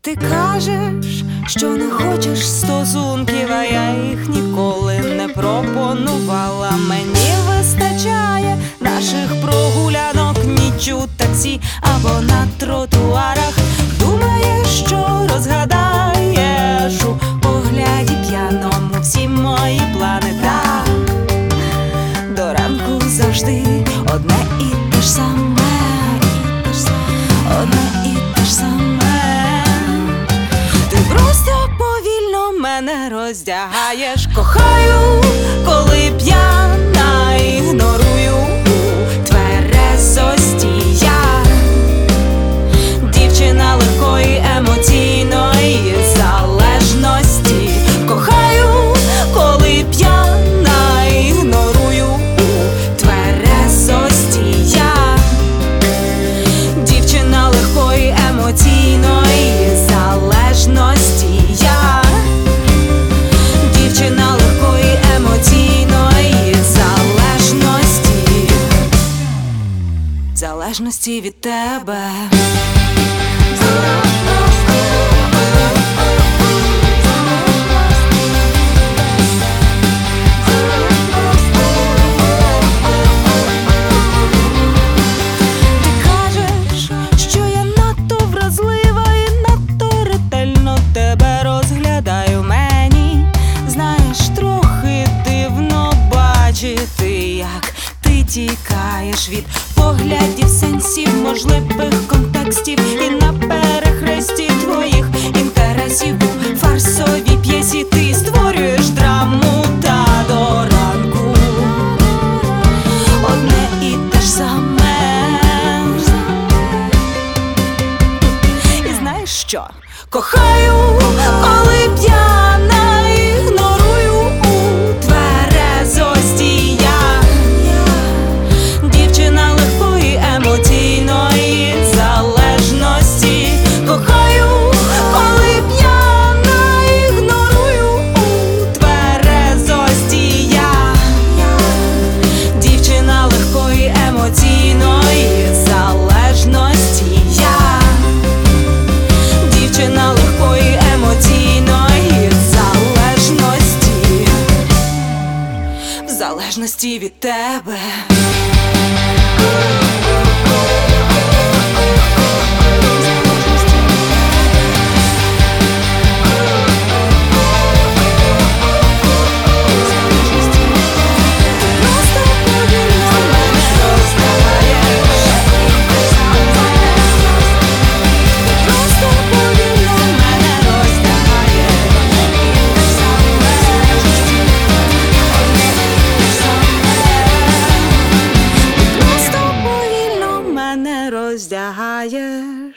Ти кажеш, що не хочеш стосунків, а я їх ніколи не пропонувала. Мені вистачає наших прогулянок, ніч у таксі або на тротуарах. Думаєш, що розгадаєш у погляді п'яному всі мої плани. Так, до ранку завжди одне і те ж саме, одне і те ж саме. Ти просто повільно мене роздягаєш. Кохаю, коли п'яна, ігнорую у тверезості я. Дівчина легкої емоційної залежності. Кохаю, коли п'яна, ігнорую у тверезості я. Дівчина легкої емоційної залежності я. Дівчина легкої емоційної залежності. Залежності від тебе. Як ти тікаєш від поглядів, сенсів, можливих контекстів, і на перехресті твоїх інтересів у фарсовій п'єсі ти створюєш драму, та до ранку одне і те ж саме. І знаєш що? Кохаю, коли п'яна, ігнорую у тверезості я. Дівчина легкої емоційної залежності. Кохаю, коли п'яна, ігнорую у тверезості я. Дівчина легкої емоційної залежності я. Дівчина легкої емоційної залежності. В залежності від тебе. Роздягаєш.